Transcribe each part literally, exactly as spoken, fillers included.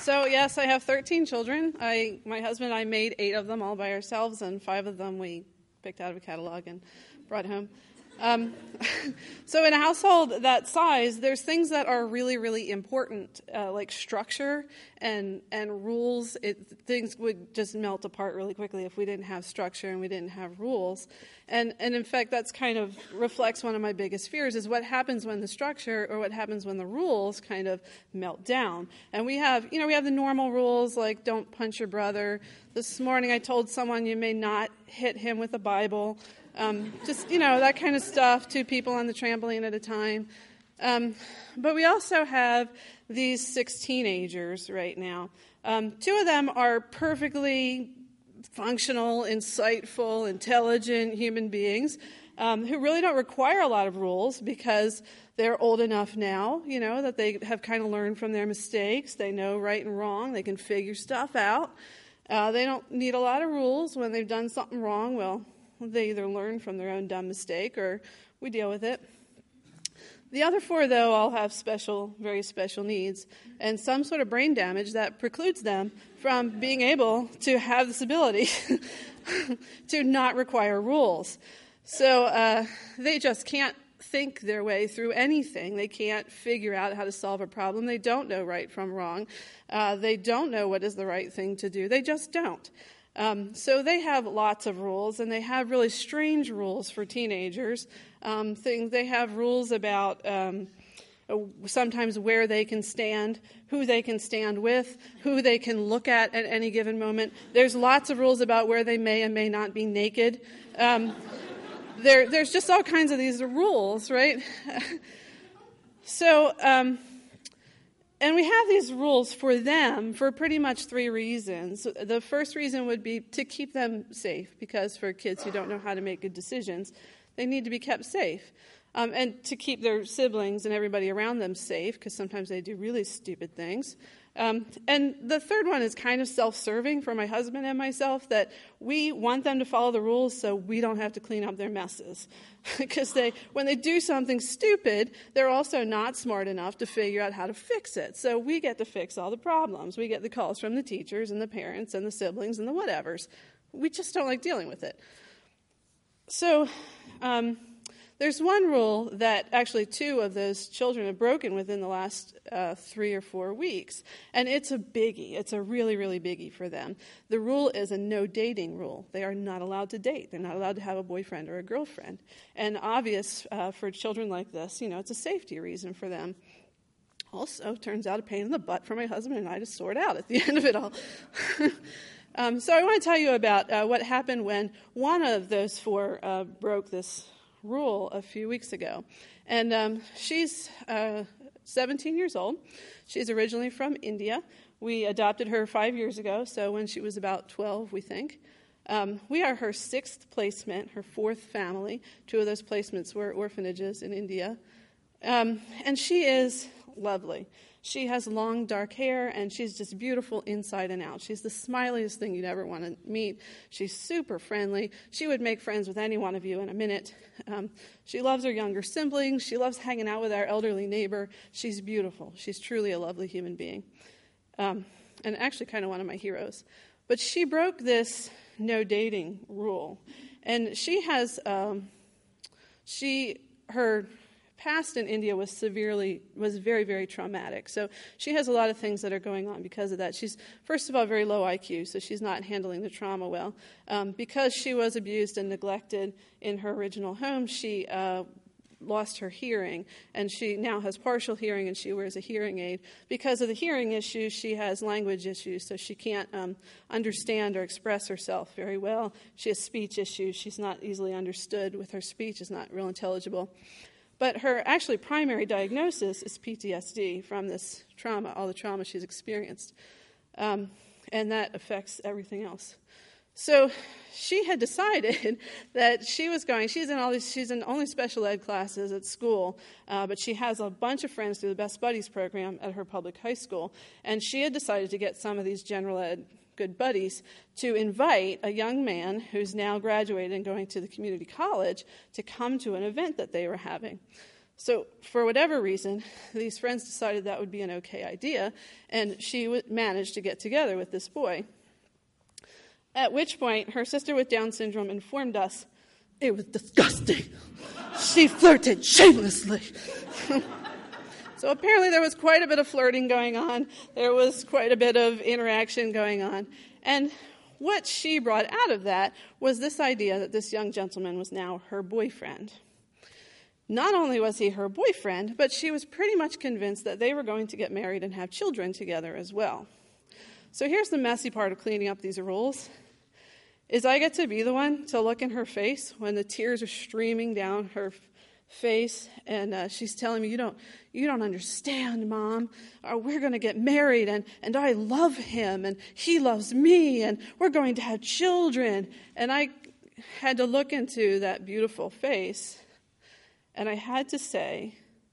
So yes, I have thirteen children. I, my husband and I made eight of them all by ourselves, and five of them we picked out of a catalog and brought home. Um, so in a household that size, there's things that are really, really important, uh, like structure and and rules. It, things would just melt apart really quickly if we didn't have structure and we didn't have rules. And and in fact, that's kind of reflects one of my biggest fears is what happens when the structure or what happens when the rules kind of melt down. And we have, you know, we have the normal rules like don't punch your brother. This morning I told someone you may not hit him with a Bible. Um, just, you know, that kind of stuff, two people on the trampoline at a time. Um, but we also have these six teenagers right now. Um, two of them are perfectly functional, insightful, intelligent human beings um, who really don't require a lot of rules because they're old enough now, you know, that they have kind of learned from their mistakes. They know right and wrong. They can figure stuff out. Uh, they don't need a lot of rules when they've done something wrong. Well, they either learn from their own dumb mistake or we deal with it. The other four, though, all have special, very special needs and some sort of brain damage that precludes them from being able to have this ability to not require rules. So uh, they just can't think their way through anything. They can't figure out how to solve a problem. They don't know right from wrong. Uh, they don't know what is the right thing to do. They just don't. Um, so they have lots of rules, and they have really strange rules for teenagers. Um, things they have rules about um, sometimes where they can stand, who they can stand with, who they can look at at any given moment. There's lots of rules about where they may and may not be naked. Um, there, there's just all kinds of these rules, right? so. Um, And we have these rules for them for pretty much three reasons. The first reason would be to keep them safe, because for kids who don't know how to make good decisions, they need to be kept safe. Um, and to keep their siblings and everybody around them safe, because sometimes they do really stupid things. Um, and the third one is kind of self-serving for my husband and myself, that we want them to follow the rules so we don't have to clean up their messes. Because they, when they do something stupid, they're also not smart enough to figure out how to fix it. So we get to fix all the problems. We get the calls from the teachers and the parents and the siblings and the whatevers. We just don't like dealing with it. So um, there's one rule that actually two of those children have broken within the last uh, three or four weeks. And it's a biggie. It's a really, really biggie for them. The rule is a no dating rule. They are not allowed to date. They're not allowed to have a boyfriend or a girlfriend. And obvious uh, for children like this, you know, it's a safety reason for them. Also, turns out a pain in the butt for my husband and I to sort out at the end of it all. um, so I want to tell you about uh, what happened when one of those four uh, broke this rule a few weeks ago. And um, she's uh, seventeen years old. She's originally from India. We adopted her five years ago, so when she was about twelve, we think. Um, we are her sixth placement, her fourth family. Two of those placements were orphanages in India. Um, and she is lovely. She has long, dark hair, and she's just beautiful inside and out. She's the smiliest thing you'd ever want to meet. She's super friendly. She would make friends with any one of you in a minute. Um, she loves her younger siblings. She loves hanging out with our elderly neighbor. She's beautiful. She's truly a lovely human being, um, and actually kind of one of my heroes. But she broke this no dating rule, and she has um, she her. past in India was severely, was very, very traumatic. So she has a lot of things that are going on because of that. She's, first of all, very low I Q, so she's not handling the trauma well. Um, because she was abused and neglected in her original home, she uh, lost her hearing, and she now has partial hearing, and she wears a hearing aid. Because of the hearing issues, she has language issues, so she can't um, understand or express herself very well. She has speech issues. She's not easily understood with her speech. It's not real intelligible. But her actually primary diagnosis is P T S D from this trauma, all the trauma she's experienced. Um, and that affects everything else. So she had decided that she was going, she's in all these, she's in only special ed classes at school, uh, but she has a bunch of friends through the Best Buddies program at her public high school. And she had decided to get some of these general ed good buddies to invite a young man who's now graduated and going to the community college to come to an event that they were having. So for whatever reason, these friends decided that would be an okay idea, and she w- managed to get together with this boy. At which point, her sister with Down syndrome informed us it was disgusting. She flirted shamelessly. So apparently there was quite a bit of flirting going on. There was quite a bit of interaction going on. And what she brought out of that was this idea that this young gentleman was now her boyfriend. Not only was he her boyfriend, but she was pretty much convinced that they were going to get married and have children together as well. So here's the messy part of cleaning up these rules, is I get to be the one to look in her face when the tears are streaming down her face, and uh, she's telling me, you don't you don't understand, Mom. Uh, we're going to get married, and, and I love him, and he loves me, and we're going to have children. And I had to look into that beautiful face, and I had to say,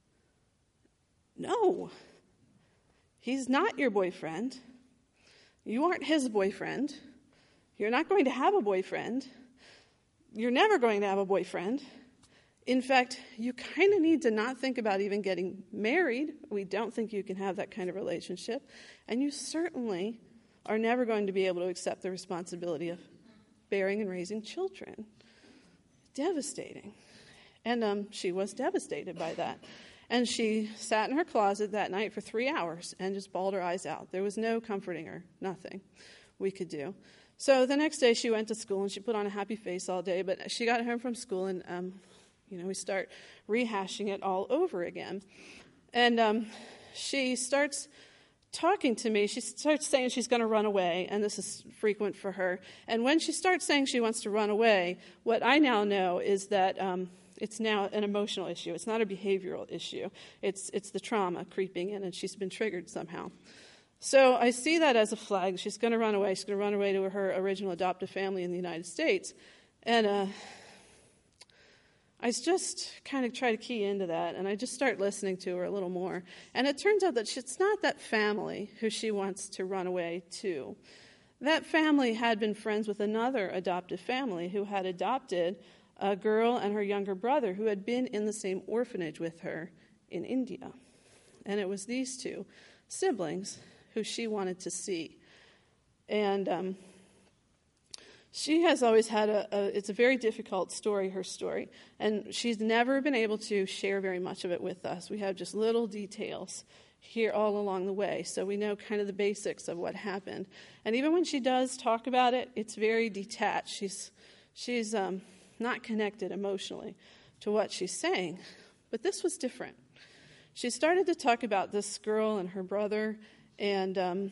no, he's not your boyfriend. You aren't his boyfriend. You're not going to have a boyfriend. You're never going to have a boyfriend. In fact, you kind of need to not think about even getting married. We don't think you can have that kind of relationship. And you certainly are never going to be able to accept the responsibility of bearing and raising children. Devastating. And um, she was devastated by that. And she sat in her closet that night for three hours and just bawled her eyes out. There was no comforting her, nothing we could do. So the next day she went to school and she put on a happy face all day. But she got home from school and, um, you know, we start rehashing it all over again. And um, she starts talking to me. She starts saying she's going to run away, and this is frequent for her. And when she starts saying she wants to run away, what I now know is that um, it's now an emotional issue. It's not a behavioral issue. It's it's the trauma creeping in, and she's been triggered somehow. So I see that as a flag. She's going to run away. She's going to run away to her original adoptive family in the United States. And uh, I just kind of try to key into that, and I just start listening to her a little more. And it turns out that she, it's not that family who she wants to run away to. That family had been friends with another adoptive family who had adopted a girl and her younger brother who had been in the same orphanage with her in India. And it was these two siblings who she wanted to see. And um, she has always had a, a, it's a very difficult story, her story. And she's never been able to share very much of it with us. We have just little details here all along the way. So we know kind of the basics of what happened. And even when she does talk about it, it's very detached. She's, she's um, not connected emotionally to what she's saying. But this was different. She started to talk about this girl and her brother, and um,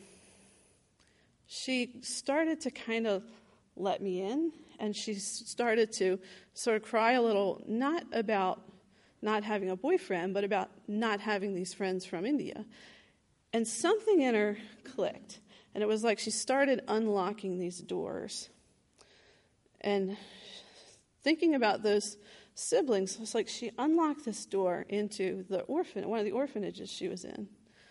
she started to kind of let me in, and she started to sort of cry a little, not about not having a boyfriend, but about not having these friends from India. And something in her clicked, and it was like she started unlocking these doors. And thinking about those siblings, it's like she unlocked this door into the orphan, one of the orphanages she was in.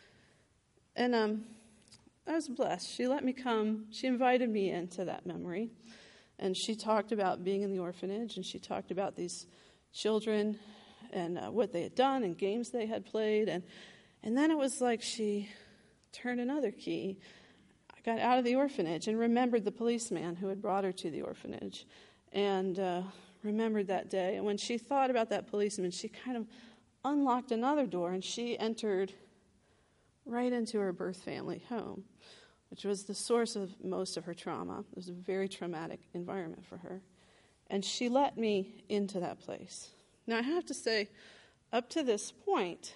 And um, I was blessed. She let me come. She invited me into that memory. And she talked about being in the orphanage, and she talked about these children and uh, what they had done and games they had played. And, and then it was like she turned another key. I got out of the orphanage and remembered the policeman who had brought her to the orphanage. And uh, remembered that day. And when she thought about that policeman, she kind of unlocked another door, and she entered right into her birth family home, which was the source of most of her trauma. It was a very traumatic environment for her. And she let me into that place. Now, I have to say, up to this point,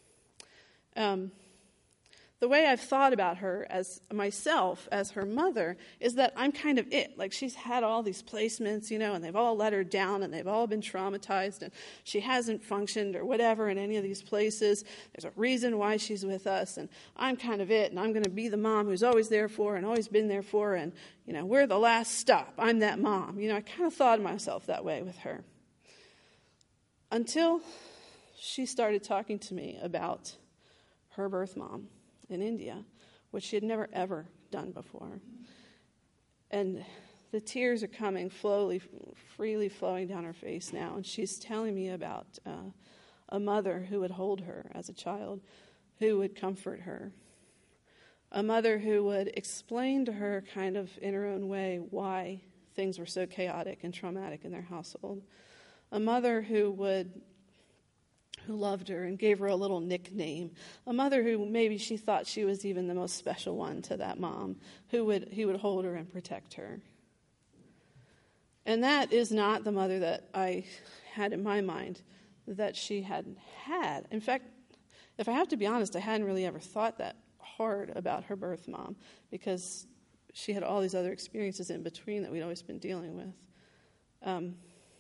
um, the way I've thought about her as myself, as her mother, is that I'm kind of it. Like, she's had all these placements, you know, and they've all let her down, and they've all been traumatized, and she hasn't functioned or whatever in any of these places. There's a reason why she's with us, and I'm kind of it, and I'm going to be the mom who's always there for her and always been there for her, and, you know, we're the last stop. I'm that mom. You know, I kind of thought of myself that way with her. Until she started talking to me about her birth mom in India, which she had never, ever done before. And the tears are coming, slowly, freely flowing down her face now. And she's telling me about uh, a mother who would hold her as a child, who would comfort her, a mother who would explain to her kind of in her own way why things were so chaotic and traumatic in their household, a mother who would who loved her and gave her a little nickname, a mother who maybe she thought she was even the most special one to that mom, who would who would hold her and protect her. And that is not the mother that I had in my mind that she had had. In fact, if I have to be honest, I hadn't really ever thought that hard about her birth mom, because she had all these other experiences in between that we'd always been dealing with. Um,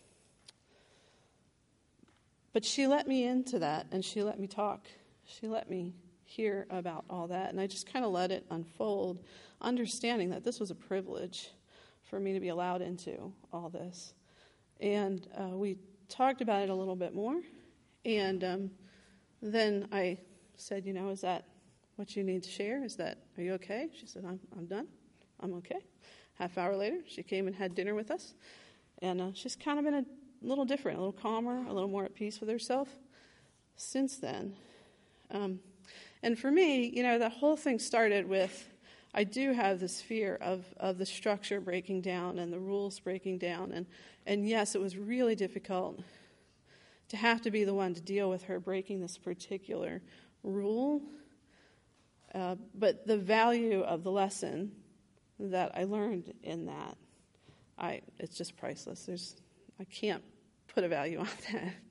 but she let me into that, and she let me talk. She let me hear about all that, and I just kind of let it unfold, understanding that this was a privilege for me to be allowed into all this. And uh, we talked about it a little bit more, and um, then I said, you know, is that what you need to share? Is that, are you okay? She said, I'm I'm done. I'm okay. Half hour later, she came and had dinner with us, and uh, she's kind of been a little different, a little calmer, a little more at peace with herself since then. Um, and for me, you know, the whole thing started with, I do have this fear of, of the structure breaking down and the rules breaking down. And, and yes, it was really difficult to have to be the one to deal with her breaking this particular rule. Uh, but the value of the lesson that I learned in that, I it's just priceless. There's I can't put a value on that.